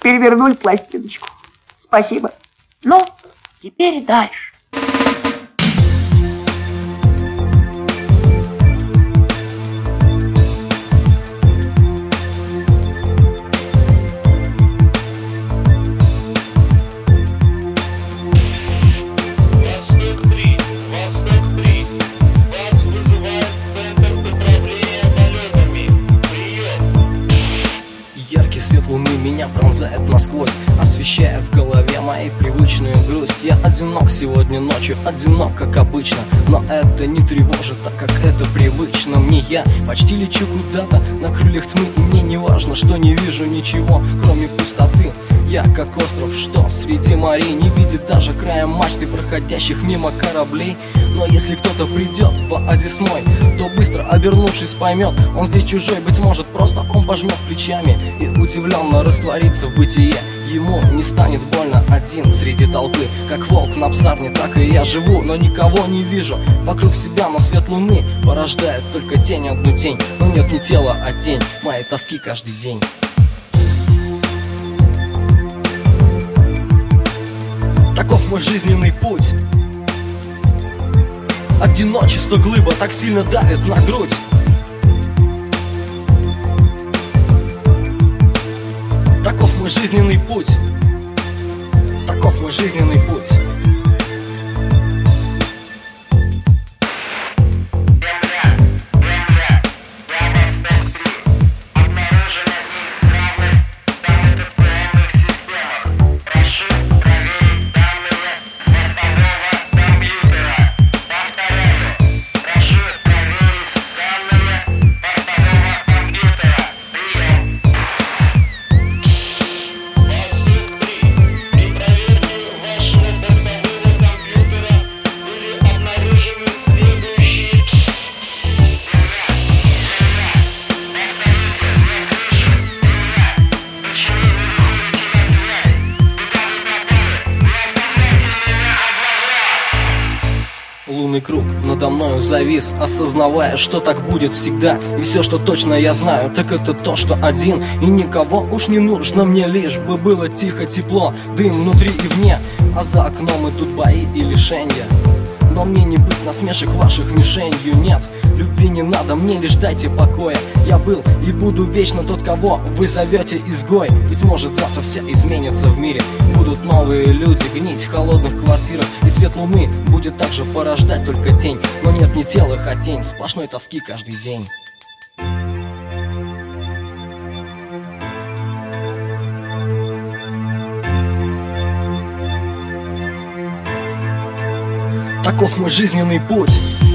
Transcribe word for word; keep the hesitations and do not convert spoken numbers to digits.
перевернули пластиночку. Спасибо. Ну, теперь дальше. Свет луны меня пронзает насквозь, освещая в голове моей привычную грусть. Я одинок сегодня ночью, одинок как обычно, но это не тревожит, так как это привычно мне. Я почти лечу куда-то на крыльях тьмы, и мне не важно, что не вижу ничего, кроме пустоты. Я как остров, что среди морей не видит даже края мачты проходящих мимо кораблей. Но если кто-то придет в оазис мой, то быстро обернувшись поймет, он здесь чужой, быть может просто он пожмет плечами и удивленно растворится в бытие. Ему не станет больно один среди толпы, как волк на псарне, так и я живу, но никого не вижу вокруг себя, но свет луны порождает только тень, одну тень. Но нет не тела, а тень моей тоски каждый день. Таков мой жизненный путь. Одиночество глыба так сильно давит на грудь. Таков мой жизненный путь. Таков мой жизненный путь. Лунный круг надо мною завис, осознавая, что так будет всегда. И все, что точно я знаю, так это то, что один, и никого уж не нужно мне, лишь бы было тихо, тепло, дым внутри и вне. А за окном идут бои и лишенья, но мне не быть насмешек ваших мишенью. Нет, любви не надо, мне лишь дайте покоя. Я был и буду вечно тот, кого вы зовете изгой. Ведь может завтра все изменится в мире, будут новые люди гнить в холодных квартирах, и свет луны будет также порождать только тень. Но нет не тела, а тень сплошной тоски каждый день. Таков мой жизненный путь.